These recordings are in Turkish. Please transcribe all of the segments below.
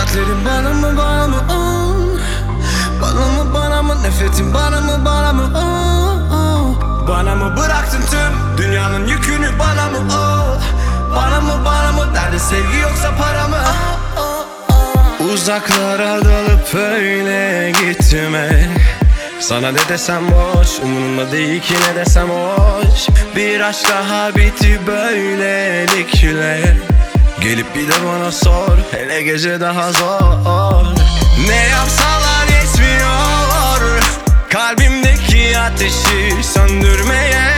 Dertlerim bana mı bana mı bana mı bana mı, nefretin bana mı bana mı bana mı bıraktın tüm dünyanın yükünü bana mı bana mı bana mı, derdin sevgi yoksa para mı Uzaklara dalıp öyle gitme. Sana ne desem boş, umurumda değil ki ne desem hoş. Bir aşk daha bitti böylelikle. Gelip bir de bana sor, hele gece daha zor. Ne yapsalar yetmiyor kalbimdeki ateşi söndürmeye.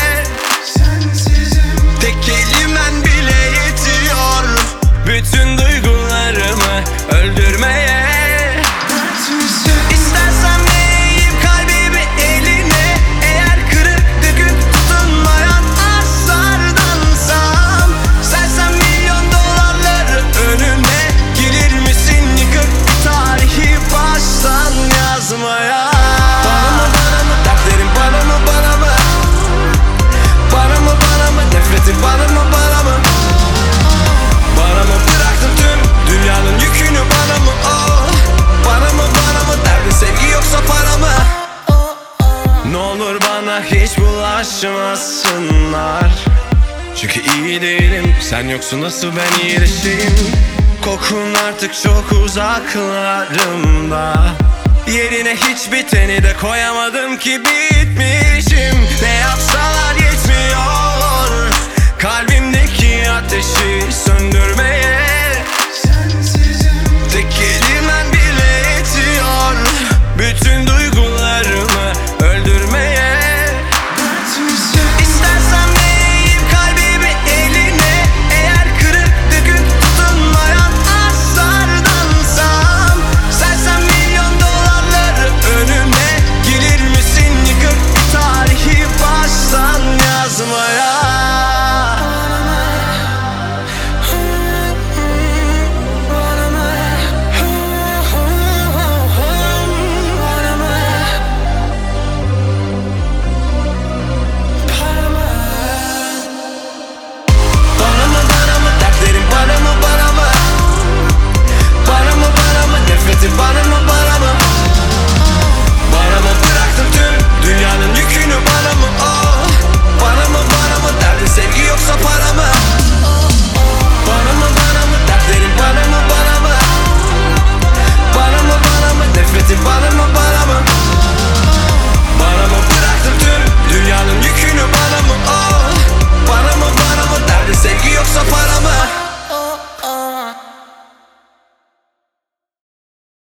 Tek kelimen bile yetiyor bütün duygularımı öldürmeye. İstersen vereyim kalbimi eline, eğer kırık döküp tutunmayan aslardansam. Sersen milyon dolarları önüne, gelir misin yıkıp tarihi baştan yazmaya? Bana mı bana mı, dertlerim bana mı bana mı, bana mı bana mı, nefretin bana mı bana mı, bana mı bıraktın tüm dünyanın yükünü bana mı bana mı bana mı, derdin sevgi yoksa para mı Ne olur bana hiç bulaşmasınlar, çünkü iyi değilim, sen yoksun nasıl ben iyileşeyim. Kokun artık çok uzaklarımda, yerine hiç biteni de koyamadım ki bitmişim. Ne yapsalar yetmiyor kalbimdeki ateşi söndür